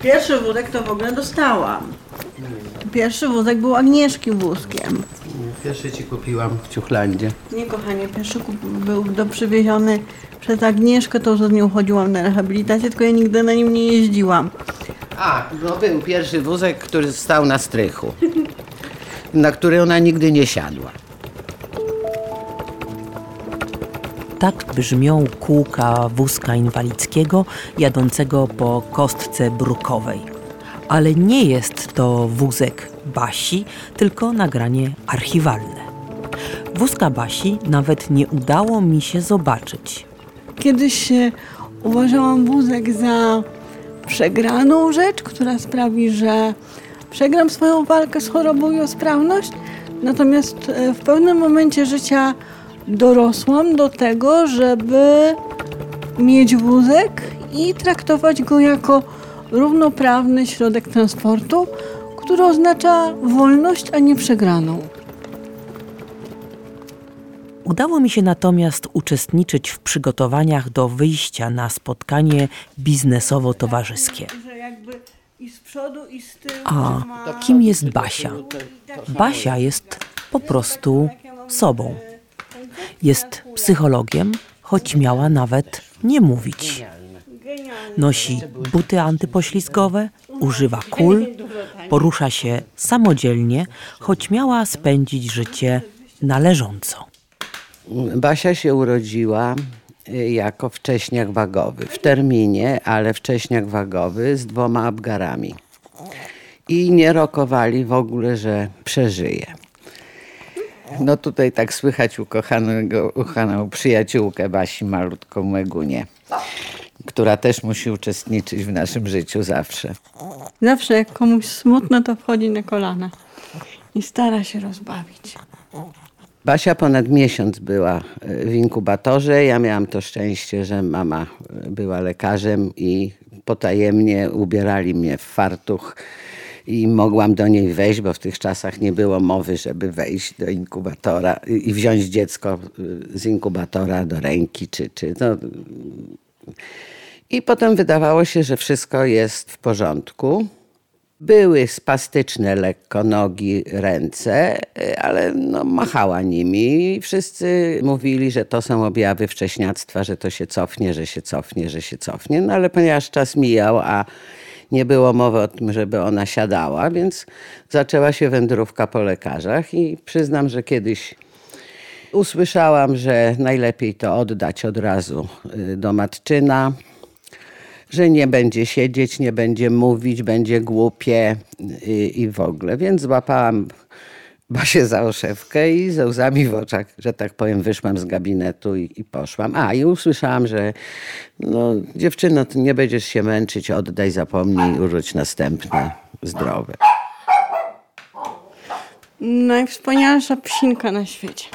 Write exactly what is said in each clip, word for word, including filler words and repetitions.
Pierwszy wózek to w ogóle dostałam. Pierwszy wózek był Agnieszki wózkiem. Pierwszy ci kupiłam w Ciuchlandzie. Nie, kochanie, pierwszy był do przywieziony przez Agnieszkę, to z nią chodziłam na rehabilitację, tylko ja nigdy na nim nie jeździłam. A, no był pierwszy wózek, który stał na strychu, na który ona nigdy nie siadła. Tak brzmią kółka wózka inwalidzkiego jadącego po kostce brukowej. Ale nie jest to wózek Basi, tylko nagranie archiwalne. Wózka Basi nawet nie udało mi się zobaczyć. Kiedyś uważałam wózek za przegraną rzecz, która sprawi, że przegram swoją walkę z chorobą i o sprawność. Natomiast w pewnym momencie życia dorosłam do tego, żeby mieć wózek i traktować go jako równoprawny środek transportu, który oznacza wolność, a nie przegraną. Udało mi się natomiast uczestniczyć w przygotowaniach do wyjścia na spotkanie biznesowo-towarzyskie. A kim jest Basia? Basia jest po prostu sobą. Jest psychologiem, choć miała nawet nie mówić. Nosi buty antypoślizgowe, używa kul, porusza się samodzielnie, choć miała spędzić życie należąco. Basia się urodziła jako wcześniak wagowy, w terminie, ale wcześniak wagowy z dwoma Apgarami. I nie rokowali w ogóle, że przeżyje. No tutaj tak słychać ukochanego, ukochaną przyjaciółkę Basi, malutką Megunię, która też musi uczestniczyć w naszym życiu zawsze. Zawsze jak komuś smutno, to wchodzi na kolana i stara się rozbawić. Basia ponad miesiąc była w inkubatorze. Ja miałam to szczęście, że mama była lekarzem i potajemnie ubierali mnie w fartuch i mogłam do niej wejść, bo w tych czasach nie było mowy, żeby wejść do inkubatora i wziąć dziecko z inkubatora do ręki. Czy, czy no. I potem wydawało się, że wszystko jest w porządku. Były spastyczne lekko nogi, ręce, ale no, machała nimi i wszyscy mówili, że to są objawy wcześniactwa, że to się cofnie, że się cofnie, że się cofnie. No ale ponieważ czas mijał, a nie było mowy o tym, żeby ona siadała, więc zaczęła się wędrówka po lekarzach i przyznam, że kiedyś usłyszałam, że najlepiej to oddać od razu do matczyna, że nie będzie siedzieć, nie będzie mówić, będzie głupie i, i w ogóle. Więc złapałam Basię za oszewkę i ze łzami w oczach, że tak powiem, wyszłam z gabinetu i, i poszłam. A i usłyszałam, że no, dziewczyno, ty nie będziesz się męczyć, oddaj, zapomnij, urodź następne, zdrowe. Najwspanialsza psinka na świecie.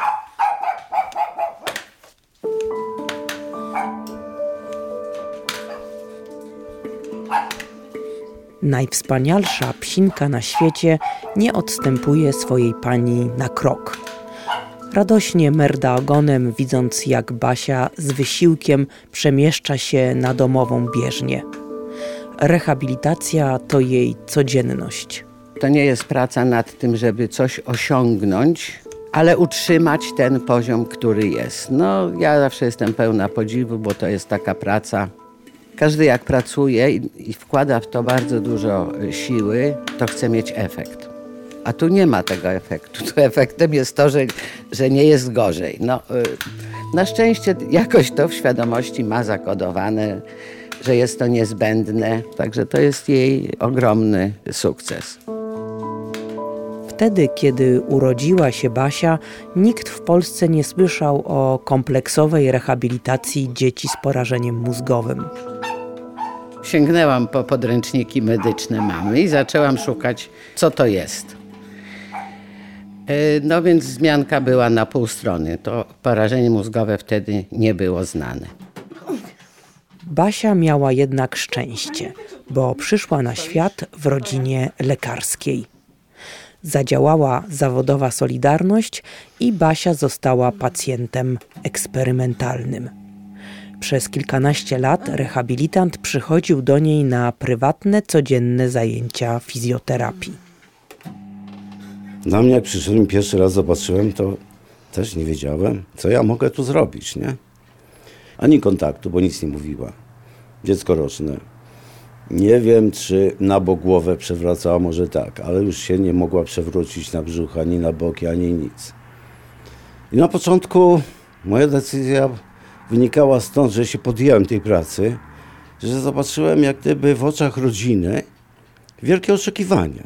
Najwspanialsza psinka na świecie nie odstępuje swojej pani na krok. Radośnie merda ogonem, widząc jak Basia z wysiłkiem przemieszcza się na domową bieżnię. Rehabilitacja to jej codzienność. To nie jest praca nad tym, żeby coś osiągnąć, ale utrzymać ten poziom, który jest. No, ja zawsze jestem pełna podziwu, bo to jest taka praca. Każdy jak pracuje i, i wkłada w to bardzo dużo siły, to chce mieć efekt. A tu nie ma tego efektu. Tu efektem jest to, że, że nie jest gorzej. No, na szczęście jakoś to w świadomości ma zakodowane, że jest to niezbędne. Także to jest jej ogromny sukces. Wtedy, kiedy urodziła się Basia, nikt w Polsce nie słyszał o kompleksowej rehabilitacji dzieci z porażeniem mózgowym. Sięgnęłam po podręczniki medyczne mamy i zaczęłam szukać, co to jest. No więc wzmianka była na pół strony. To porażenie mózgowe wtedy nie było znane. Basia miała jednak szczęście, bo przyszła na świat w rodzinie lekarskiej. Zadziałała zawodowa solidarność i Basia została pacjentem eksperymentalnym. Przez kilkanaście lat rehabilitant przychodził do niej na prywatne, codzienne zajęcia fizjoterapii. Dla mnie, jak przyszedłem pierwszy raz, zobaczyłem, to też nie wiedziałem, co ja mogę tu zrobić, nie? Ani kontaktu, bo nic nie mówiła. Dziecko roczne. Nie wiem, czy na bok głowę przewracała, może tak, ale już się nie mogła przewrócić na brzuch, ani na boki, ani nic. I na początku moja decyzja wynikała stąd, że się podjąłem tej pracy, że zobaczyłem jak gdyby w oczach rodziny wielkie oczekiwanie.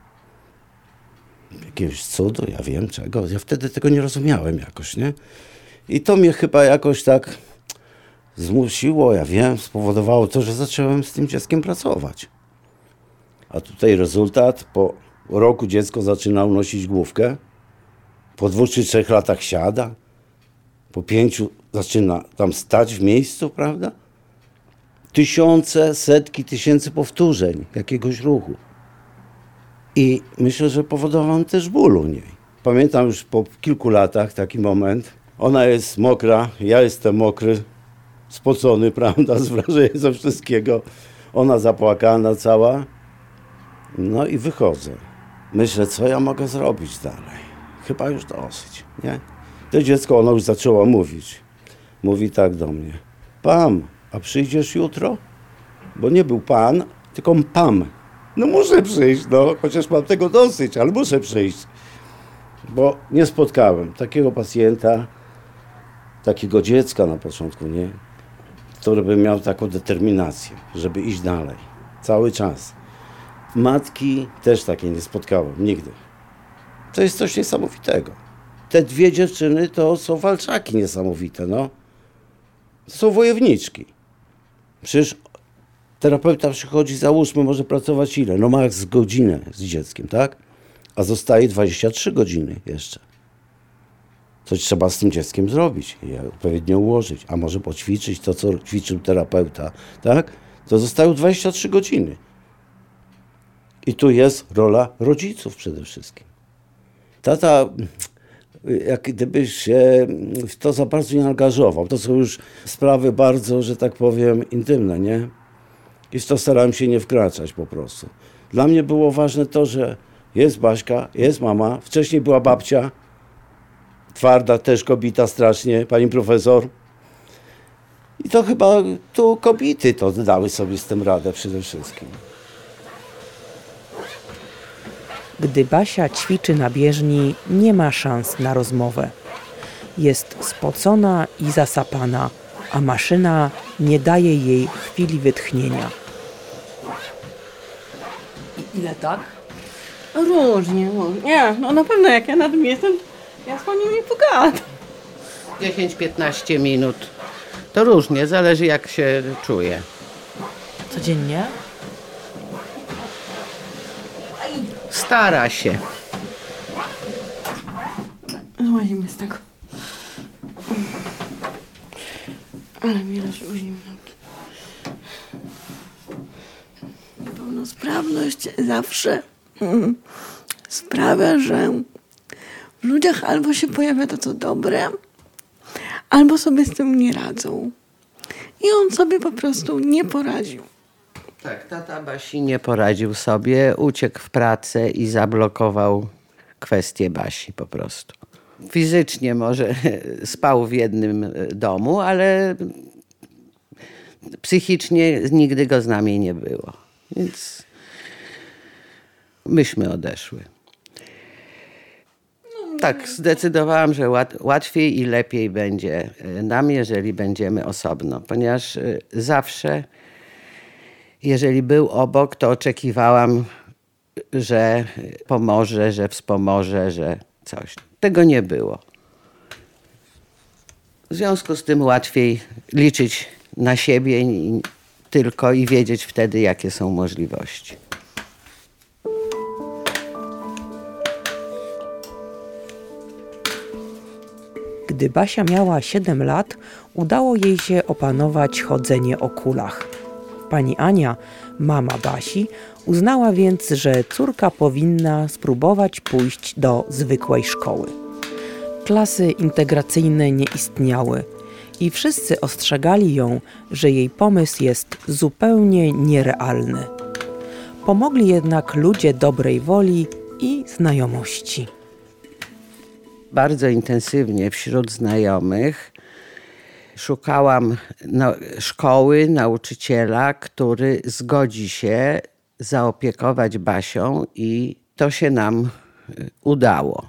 Jakiegoś cudu, ja wiem czego, ja wtedy tego nie rozumiałem jakoś, nie? I to mnie chyba jakoś tak zmusiło, ja wiem, spowodowało to, że zacząłem z tym dzieckiem pracować. A tutaj rezultat, po roku dziecko zaczyna unosić główkę, po dwóch czy trzech latach siada, po pięciu zaczyna tam stać w miejscu, prawda? Tysiące, setki tysięcy powtórzeń jakiegoś ruchu. I myślę, że powodował też ból u niej. Pamiętam już po kilku latach taki moment. Ona jest mokra, ja jestem mokry, spocony, prawda, z wrażenia ze wszystkiego. Ona zapłakana cała. No i wychodzę. Myślę, co ja mogę zrobić dalej. Chyba już dosyć, nie? To dziecko, ono już zaczęło mówić. Mówi tak do mnie. Pam, a przyjdziesz jutro? Bo nie był pan, tylko pam. No muszę przyjść, no, chociaż mam tego dosyć, ale muszę przyjść. Bo nie spotkałem takiego pacjenta, takiego dziecka na początku, nie? Który by miał taką determinację, żeby iść dalej. Cały czas. Matki też takiej nie spotkałem, nigdy. To jest coś niesamowitego. Te dwie dziewczyny to są walczaki niesamowite, no. To są wojowniczki. Przecież terapeuta przychodzi, załóżmy, może pracować ile? No maks z godzinę z dzieckiem, tak? A zostaje dwadzieścia trzy godziny jeszcze. Coś trzeba z tym dzieckiem zrobić, je odpowiednio ułożyć, a może poćwiczyć to, co ćwiczył terapeuta, tak? To zostają dwadzieścia trzy godziny. I tu jest rola rodziców przede wszystkim. Tata, jak gdyby się w to za bardzo nie angażował. To są już sprawy bardzo, że tak powiem, intymne, nie? I w to starałem się nie wkraczać po prostu. Dla mnie było ważne to, że jest Baśka, jest mama, wcześniej była babcia, twarda też kobieta strasznie, pani profesor. I to chyba tu kobiety to dały sobie z tym radę przede wszystkim. Gdy Basia ćwiczy na bieżni, nie ma szans na rozmowę. Jest spocona i zasapana, a maszyna nie daje jej chwili wytchnienia. I ile tak? Różnie, różnie. Nie, no na pewno jak ja na tym jestem, ja z panią nie pogadam. dziesięć piętnaście minut. To różnie, zależy jak się czuje. Codziennie? Stara się. Złazimy z tego. Ale mi rozluźni nogi. Niepełnosprawność zawsze mm, sprawia, że w ludziach albo się pojawia to, co dobre, albo sobie z tym nie radzą. I on sobie po prostu nie poradził. Tak, tata Basi nie poradził sobie, uciekł w pracę i zablokował kwestię Basi po prostu. Fizycznie może spał w jednym domu, ale psychicznie nigdy go z nami nie było. Więc myśmy odeszły. Tak, zdecydowałam, że łat, łatwiej i lepiej będzie nam, jeżeli będziemy osobno, ponieważ zawsze, jeżeli był obok, to oczekiwałam, że pomoże, że wspomoże, że coś. Tego nie było. W związku z tym łatwiej liczyć na siebie tylko i wiedzieć wtedy, jakie są możliwości. Gdy Basia miała siedem lat, udało jej się opanować chodzenie o kulach. Pani Ania, mama Basi, uznała więc, że córka powinna spróbować pójść do zwykłej szkoły. Klasy integracyjne nie istniały. I wszyscy ostrzegali ją, że jej pomysł jest zupełnie nierealny. Pomogli jednak ludzie dobrej woli i znajomości. Bardzo intensywnie wśród znajomych szukałam no, szkoły, nauczyciela, który zgodzi się zaopiekować Basią i to się nam udało.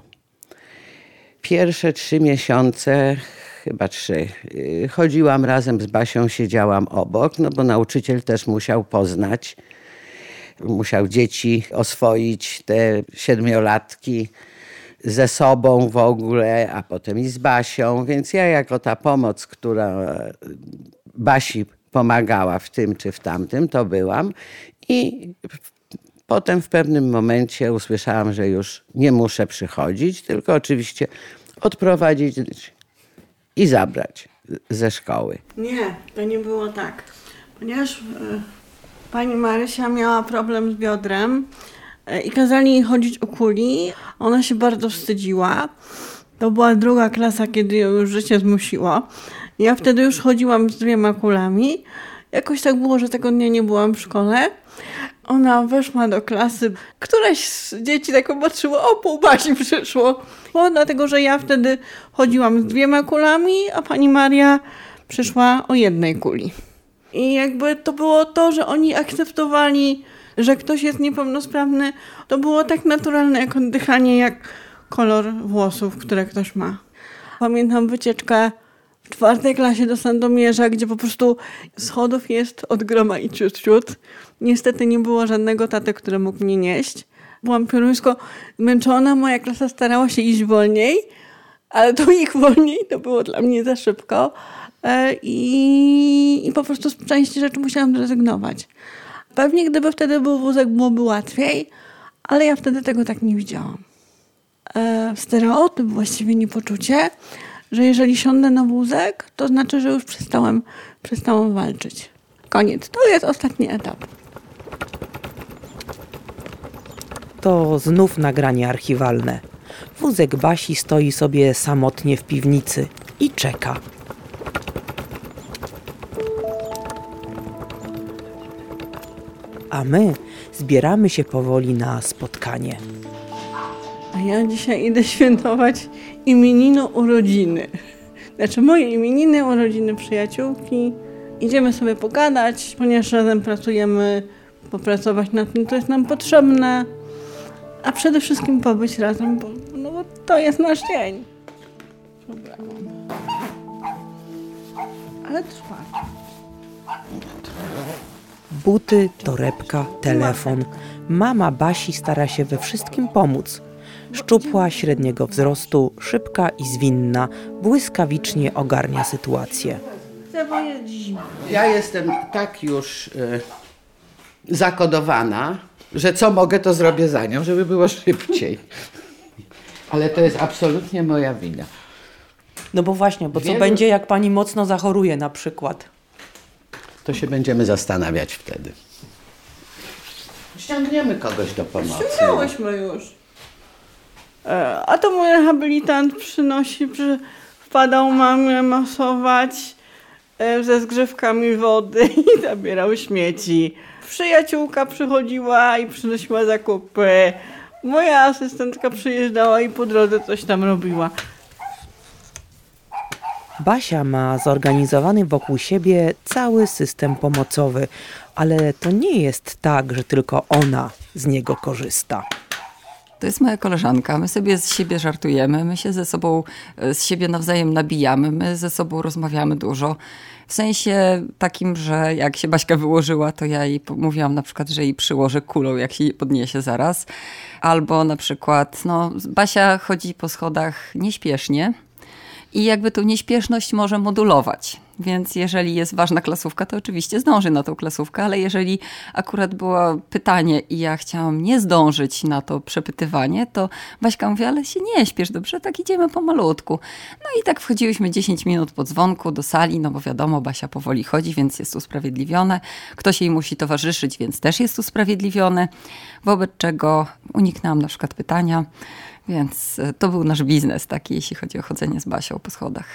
Pierwsze trzy miesiące, chyba trzy, chodziłam razem z Basią, siedziałam obok, no bo nauczyciel też musiał poznać, musiał dzieci oswoić, te siedmiolatki ze sobą w ogóle, a potem i z Basią, więc ja jako ta pomoc, która Basi pomagała w tym czy w tamtym, to byłam i potem w pewnym momencie usłyszałam, że już nie muszę przychodzić, tylko oczywiście odprowadzić i zabrać ze szkoły. Nie, to nie było tak, ponieważ y, pani Marysia miała problem z biodrem y, i kazali jej chodzić o kuli. Ona się bardzo wstydziła. To była druga klasa, kiedy ją już życie zmusiło. Ja wtedy już chodziłam z dwiema kulami. Jakoś tak było, że tego dnia nie byłam w szkole. Ona weszła do klasy. Któraś z dzieci tak popatrzyła, o, pół Basi przyszło. Bo dlatego, że ja wtedy chodziłam z dwiema kulami, a pani Maria przyszła o jednej kuli. I jakby to było to, że oni akceptowali, że ktoś jest niepełnosprawny. To było tak naturalne jak oddychanie, jak kolor włosów, które ktoś ma. Pamiętam wycieczkę w czwartej klasie do Sandomierza, gdzie po prostu schodów jest od groma i ciut, ciut. Niestety nie było żadnego taty, który mógł mnie nieść. Byłam pioruńsko zmęczona, moja klasa starała się iść wolniej, ale to ich wolniej to było dla mnie za szybko. I, i po prostu z części rzeczy musiałam zrezygnować. Pewnie gdyby wtedy był wózek, byłoby łatwiej, ale ja wtedy tego tak nie widziałam. E, stereotyp, właściwie niepoczucie, że jeżeli siądę na wózek, to znaczy, że już przestałam, przestałam walczyć. Koniec. To jest ostatni etap. To znów nagranie archiwalne. Wózek Basi stoi sobie samotnie w piwnicy i czeka. A my zbieramy się powoli na spotkanie. A ja dzisiaj idę świętować imieniny, urodziny. Znaczy moje imieniny, urodziny przyjaciółki. Idziemy sobie pogadać, ponieważ razem pracujemy, popracować nad tym, co jest nam potrzebne. A przede wszystkim pobyć razem, bo, no bo to jest nasz dzień. Dobra. Ale trwa. Buty, torebka, telefon. Mama Basi stara się we wszystkim pomóc. Szczupła, średniego wzrostu, szybka i zwinna, błyskawicznie ogarnia sytuację. Ja jestem tak już y, zakodowana, że co mogę, to zrobię za nią, żeby było szybciej. Ale to jest absolutnie moja wina. No bo właśnie, bo co Wielu... będzie, jak pani mocno zachoruje na przykład? To się będziemy zastanawiać wtedy. Ściągniemy kogoś do pomocy. Ściągnęłyśmy już. E, a to mój rehabilitant przynosi, przy, wpadał mamę masować e, ze zgrzewkami wody i zabierał śmieci. Przyjaciółka przychodziła i przynosiła zakupy. Moja asystentka przyjeżdżała i po drodze coś tam robiła. Basia ma zorganizowany wokół siebie cały system pomocowy, ale to nie jest tak, że tylko ona z niego korzysta. To jest moja koleżanka, my sobie z siebie żartujemy, my się ze sobą, z siebie nawzajem nabijamy, my ze sobą rozmawiamy dużo. W sensie takim, że jak się Baśka wyłożyła, to ja jej mówiłam na przykład, że jej przyłożę kulą, jak się podniesie zaraz. Albo na przykład, no Basia chodzi po schodach nieśpiesznie i jakby tą nieśpieszność może modulować. Więc jeżeli jest ważna klasówka, to oczywiście zdąży na tą klasówkę, ale jeżeli akurat było pytanie i ja chciałam nie zdążyć na to przepytywanie, to Baśka mówi, ale się nie śpiesz, dobrze, tak idziemy pomalutku. No i tak wchodziłyśmy dziesięć minut po dzwonku do sali, no bo wiadomo, Basia powoli chodzi, więc jest usprawiedliwione. Ktoś jej musi towarzyszyć, więc też jest usprawiedliwiony, wobec czego uniknęłam na przykład pytania, więc to był nasz biznes taki, jeśli chodzi o chodzenie z Basią po schodach.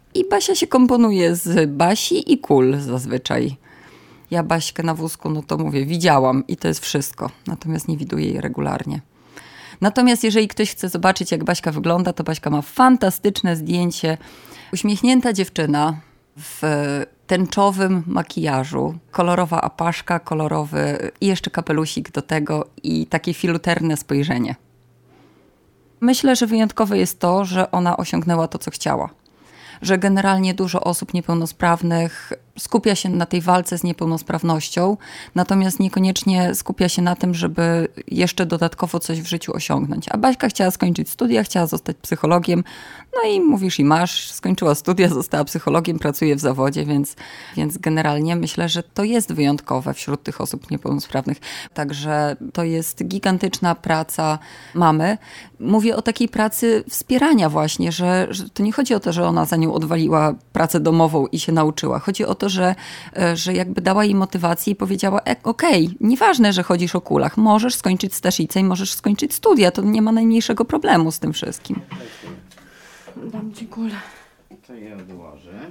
I Basia się komponuje z Basi i kul zazwyczaj. Ja Baśkę na wózku, no to mówię, widziałam i to jest wszystko. Natomiast nie widuję jej regularnie. Natomiast jeżeli ktoś chce zobaczyć, jak Baśka wygląda, to Baśka ma fantastyczne zdjęcie. Uśmiechnięta dziewczyna w tęczowym makijażu, kolorowa apaszka, kolorowy i jeszcze kapelusik do tego i takie filuterne spojrzenie. Myślę, że wyjątkowe jest to, że ona osiągnęła to, co chciała. Że generalnie dużo osób niepełnosprawnych skupia się na tej walce z niepełnosprawnością, natomiast niekoniecznie skupia się na tym, żeby jeszcze dodatkowo coś w życiu osiągnąć. A Baśka chciała skończyć studia, chciała zostać psychologiem, no i mówisz i masz, skończyła studia, została psychologiem, pracuje w zawodzie, więc, więc generalnie myślę, że to jest wyjątkowe wśród tych osób niepełnosprawnych. Także to jest gigantyczna praca mamy. Mówię o takiej pracy wspierania właśnie, że, że to nie chodzi o to, że ona za nią odwaliła pracę domową i się nauczyła. Chodzi o to, że, że jakby dała jej motywację i powiedziała, e, okej, okay, nieważne, że chodzisz o kulach, możesz skończyć stasicę i możesz skończyć studia, to nie ma najmniejszego problemu z tym wszystkim. Dam ci kulę. To je odłożę.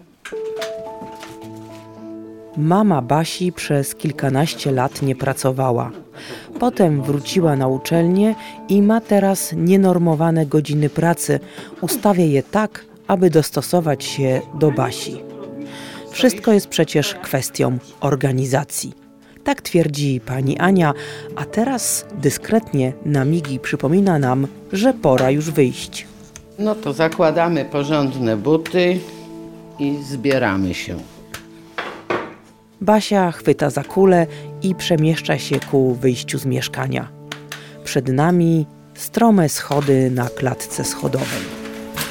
Mama Basi przez kilkanaście lat nie pracowała. Potem wróciła na uczelnię i ma teraz nienormowane godziny pracy. Ustawia je tak, aby dostosować się do Basi. Wszystko jest przecież kwestią organizacji. Tak twierdzi pani Ania, a teraz dyskretnie na migi przypomina nam, że pora już wyjść. No to zakładamy porządne buty i zbieramy się. Basia chwyta za kulę i przemieszcza się ku wyjściu z mieszkania. Przed nami strome schody na klatce schodowej.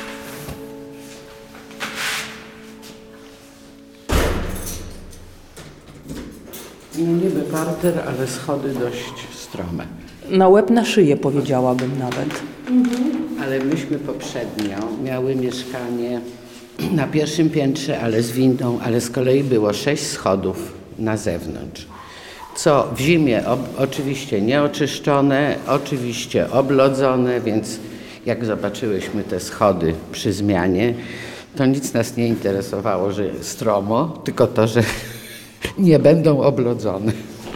No niby parter, ale schody dość strome. Na łeb na szyję powiedziałabym nawet. Ale myśmy poprzednio miały mieszkanie na pierwszym piętrze, ale z windą, ale z kolei było sześć schodów na zewnątrz. Co w zimie ob, oczywiście nieoczyszczone, oczywiście oblodzone, więc jak zobaczyłyśmy te schody przy zmianie, to nic nas nie interesowało, że stromo, tylko to, że nie będą oblodzone.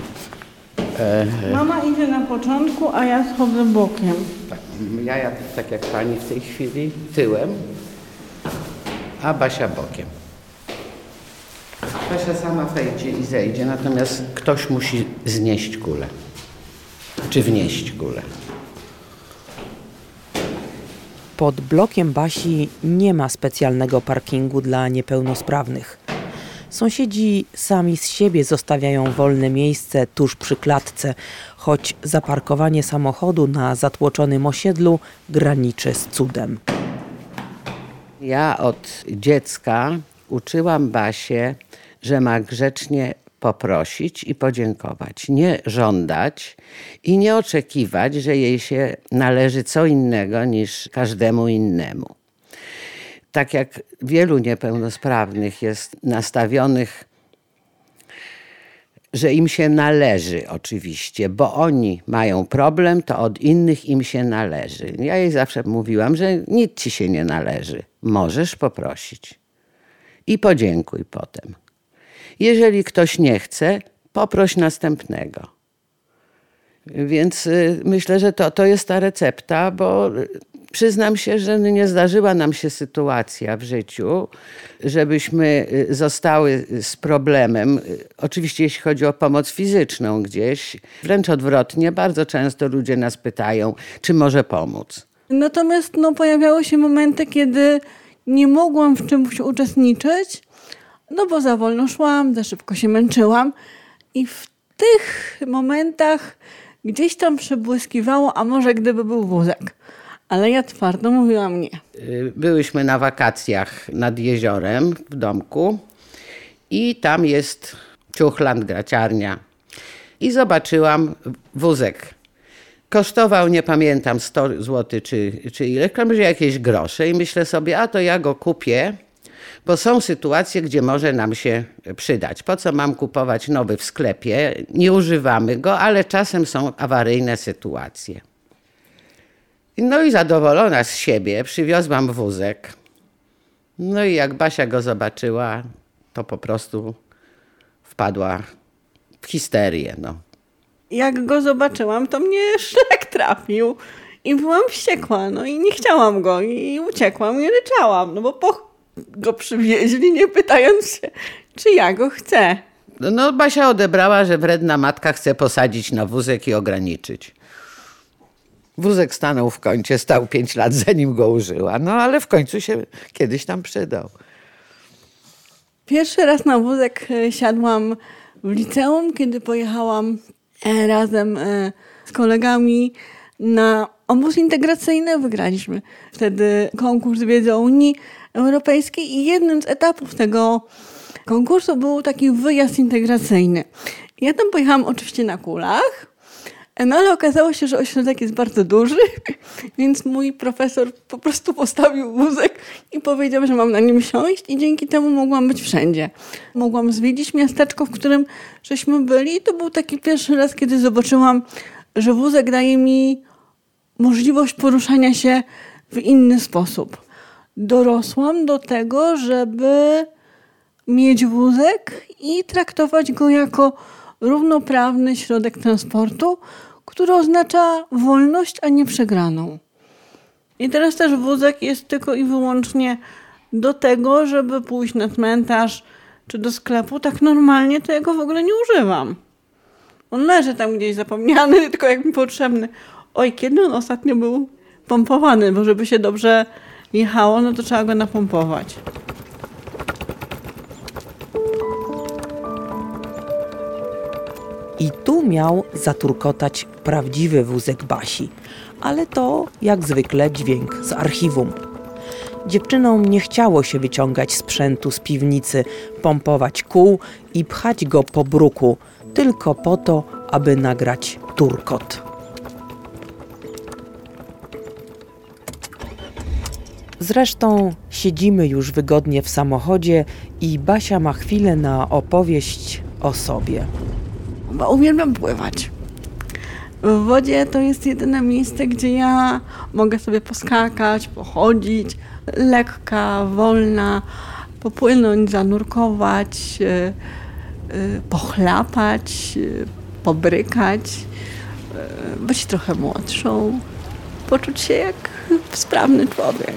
Mama idzie na początku, a ja schodzę bokiem. Tak, ja, ja tak jak pani w tej chwili, tyłem, a Basia bokiem. Basia sama wejdzie i zejdzie, natomiast ktoś musi znieść kulę. Czy wnieść kulę. Pod blokiem Basi nie ma specjalnego parkingu dla niepełnosprawnych. Sąsiedzi sami z siebie zostawiają wolne miejsce tuż przy klatce, choć zaparkowanie samochodu na zatłoczonym osiedlu graniczy z cudem. Ja od dziecka uczyłam Basię, że ma grzecznie poprosić i podziękować. Nie żądać i nie oczekiwać, że jej się należy co innego niż każdemu innemu. Tak jak wielu niepełnosprawnych jest nastawionych, że im się należy oczywiście, bo oni mają problem, to od innych im się należy. Ja jej zawsze mówiłam, że nic ci się nie należy. Możesz poprosić i podziękuj potem. Jeżeli ktoś nie chce, poproś następnego. Więc myślę, że to, to jest ta recepta, bo przyznam się, że nie zdarzyła nam się sytuacja w życiu, żebyśmy zostały z problemem, oczywiście jeśli chodzi o pomoc fizyczną gdzieś, wręcz odwrotnie, bardzo często ludzie nas pytają, czy może pomóc. Natomiast no, pojawiały się momenty, kiedy nie mogłam w czymś uczestniczyć, no bo za wolno szłam, za szybko się męczyłam i w tych momentach gdzieś tam przebłyskiwało, a może gdyby był wózek. Ale ja twardo mówiłam nie. Byłyśmy na wakacjach nad jeziorem w domku i tam jest ciuchland, graciarnia. I zobaczyłam wózek. Kosztował, nie pamiętam, sto złotych czy, czy ile, że jakieś grosze. I myślę sobie, a to ja go kupię, bo są sytuacje, gdzie może nam się przydać. Po co mam kupować nowy w sklepie? Nie używamy go, ale czasem są awaryjne sytuacje. No i zadowolona z siebie przywiozłam wózek. No i jak Basia go zobaczyła, to po prostu wpadła w histerię. No. Jak go zobaczyłam, to mnie szlak trafił i byłam wściekła, no i nie chciałam go i uciekłam i ryczałam, no bo po go przywieźli, nie pytając się, czy ja go chcę. No Basia odebrała, że wredna matka chce posadzić na wózek i ograniczyć. Wózek stanął w kącie, stał pięć lat, zanim go użyła, no ale w końcu się kiedyś tam przydał. Pierwszy raz na wózek siadłam w liceum, kiedy pojechałam razem z kolegami na obóz integracyjny. Wygraliśmy wtedy konkurs wiedzy o Unii Europejskiej i jednym z etapów tego konkursu był taki wyjazd integracyjny. Ja tam pojechałam oczywiście na kulach, no ale okazało się, że ośrodek jest bardzo duży, więc mój profesor po prostu postawił wózek i powiedział, że mam na nim siąść i dzięki temu mogłam być wszędzie. Mogłam zwiedzić miasteczko, w którym żeśmy byli i to był taki pierwszy raz, kiedy zobaczyłam, że wózek daje mi możliwość poruszania się w inny sposób. Dorosłam do tego, żeby mieć wózek i traktować go jako równoprawny środek transportu, który oznacza wolność, a nie przegraną. I teraz też wózek jest tylko i wyłącznie do tego, żeby pójść na cmentarz czy do sklepu. Tak normalnie to ja go w ogóle nie używam. On leży tam gdzieś zapomniany, tylko jak mi potrzebny. Oj, kiedy on ostatnio był pompowany, bo żeby się dobrze jechało, no to trzeba go napompować. I tu miał zaturkotać prawdziwy wózek Basi, ale to jak zwykle dźwięk z archiwum. Dziewczynom nie chciało się wyciągać sprzętu z piwnicy, pompować kół i pchać go po bruku, tylko po to, aby nagrać turkot. Zresztą siedzimy już wygodnie w samochodzie i Basia ma chwilę na opowieść o sobie. Bo uwielbiam pływać. W wodzie to jest jedyne miejsce, gdzie ja mogę sobie poskakać, pochodzić, lekka, wolna, popłynąć, zanurkować, yy, yy, pochlapać, yy, pobrykać, yy, być trochę młodszą, poczuć się jak sprawny człowiek.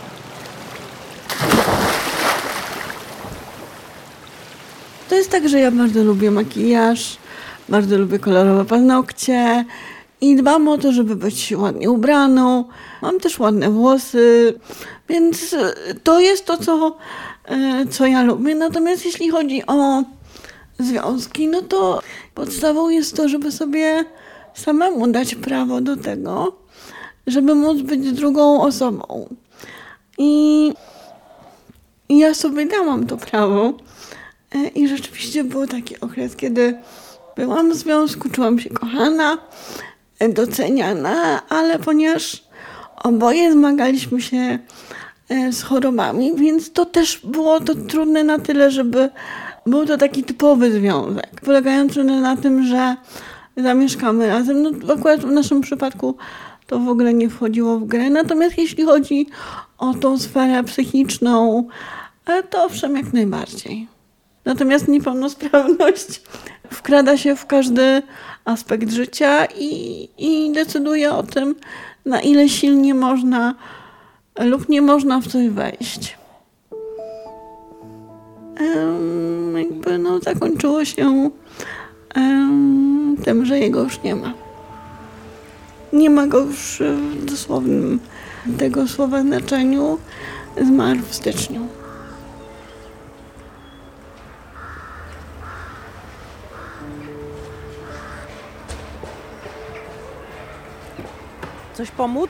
To jest tak, że ja bardzo lubię makijaż, bardzo lubię kolorowe paznokcie i dbam o to, żeby być ładnie ubraną. Mam też ładne włosy, więc to jest to, co, co ja lubię. Natomiast jeśli chodzi o związki, no to podstawą jest to, żeby sobie samemu dać prawo do tego, żeby móc być drugą osobą. I, i ja sobie dałam to prawo. I rzeczywiście był taki okres, kiedy byłam w związku, czułam się kochana, doceniana, ale ponieważ oboje zmagaliśmy się z chorobami, więc to też było to trudne na tyle, żeby był to taki typowy związek, polegający na tym, że zamieszkamy razem. No akurat w naszym przypadku to w ogóle nie wchodziło w grę. Natomiast jeśli chodzi o tą sferę psychiczną, to owszem, jak najbardziej. Natomiast niepełnosprawność wkrada się w każdy aspekt życia i, i decyduje o tym, na ile silnie można lub nie można w coś wejść. Um, jakby no, zakończyło się um, tym, że jego już nie ma. Nie ma go już w dosłownym tego słowa znaczeniu. Zmarł w styczniu. Coś pomóc?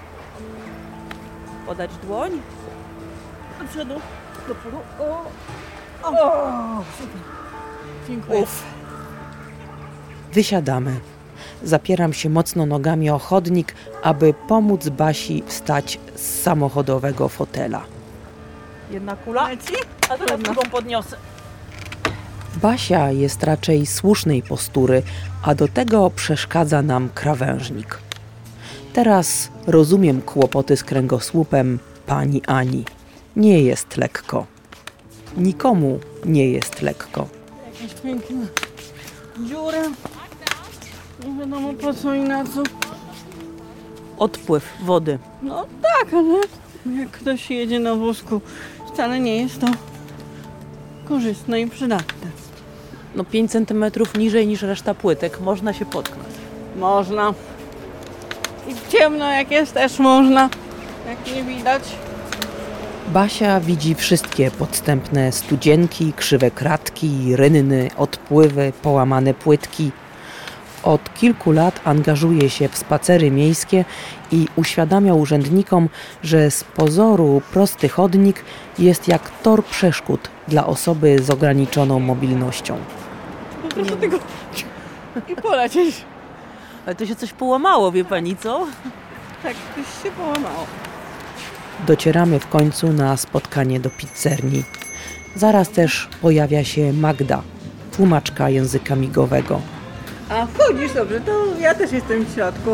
Podać dłoń? Do przodu, do przodu. O, o, super. Dziękuję. Uf. Wysiadamy. Zapieram się mocno nogami o chodnik, aby pomóc Basi wstać z samochodowego fotela. Jedna kula, Leci? a teraz drugą podniosę. Basia jest raczej słusznej postury, a do tego przeszkadza nam krawężnik. Teraz rozumiem kłopoty z kręgosłupem pani Ani. nie jest lekko. Nikomu nie jest lekko. Jakieś piękne dziury. Nie wiadomo po co i na co. Odpływ wody. No tak, ale jak ktoś jedzie na wózku, wcale nie jest to korzystne i przydatne. No pięć centymetrów niżej niż reszta płytek. Można się potknąć. Można. I w ciemno jak jest też można. Jak nie widać. Basia widzi wszystkie podstępne studzienki, krzywe kratki, rynny, odpływy, połamane płytki. Od kilku lat angażuje się w spacery miejskie i uświadamia urzędnikom, że z pozoru prosty chodnik jest jak tor przeszkód dla osoby z ograniczoną mobilnością. Po prostu tego i polecieć. Ale to się coś połamało, wie pani co? Tak, coś się połamało. Docieramy w końcu na spotkanie do pizzerni. Zaraz też pojawia się Magda, tłumaczka języka migowego. A wchodzisz dobrze, to ja też jestem w środku.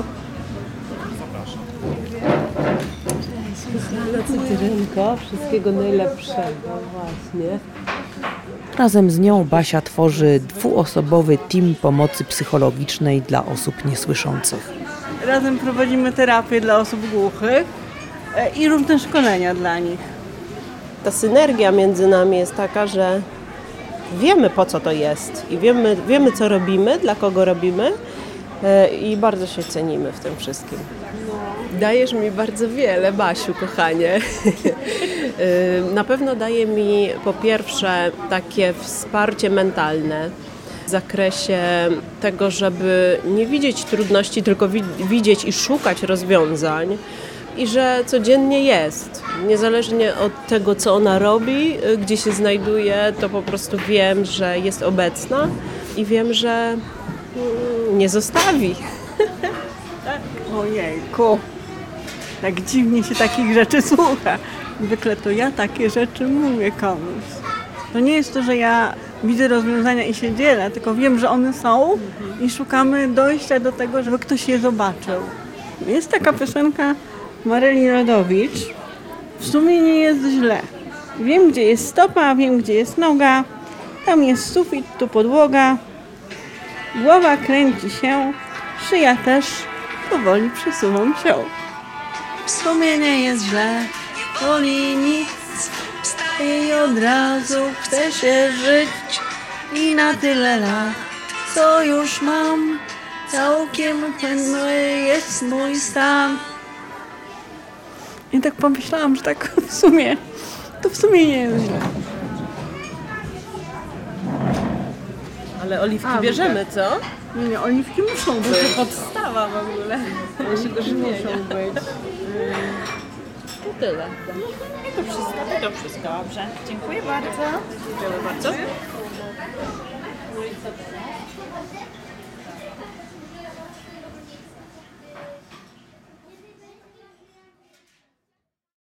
Cytrynko, wszystkiego najlepszego, właśnie. Razem z nią Basia tworzy dwuosobowy team pomocy psychologicznej dla osób niesłyszących. Razem prowadzimy terapię dla osób głuchych e, i różne szkolenia dla nich. Ta synergia między nami jest taka, że wiemy po co to jest i wiemy, wiemy co robimy, dla kogo robimy e, i bardzo się cenimy w tym wszystkim. Dajesz mi bardzo wiele, Basiu, kochanie. Na pewno daje mi po pierwsze takie wsparcie mentalne w zakresie tego, żeby nie widzieć trudności, tylko wi- widzieć i szukać rozwiązań i że codziennie jest. Niezależnie od tego, co ona robi, gdzie się znajduje, to po prostu wiem, że jest obecna i wiem, że nie zostawi. Ojejku, tak dziwnie się takich rzeczy słucha. Zwykle to ja takie rzeczy mówię komuś. To nie jest to, że ja widzę rozwiązania i się dzielę, tylko wiem, że one są i szukamy dojścia do tego, żeby ktoś je zobaczył. Jest taka piosenka Maryli Rodowicz. W sumie nie jest źle. Wiem, gdzie jest stopa, wiem, gdzie jest noga. Tam jest sufit, tu podłoga. Głowa kręci się, szyja też. Powoli przesuwam się. W sumie nie jest źle, boli nic. I od razu chce się żyć. I na tyle lat, co już mam, całkiem pewny jest mój stan. I tak pomyślałam, że tak w sumie, to w sumie nie jest źle. Ale oliwki A, bierzemy, co? Nie, nie, oliwki muszą być. To podstawa w ogóle naszego żywienia. Muszą być. To tyle. To wszystko, to wszystko. Dobrze. Dziękuję bardzo. Dziękujemy bardzo.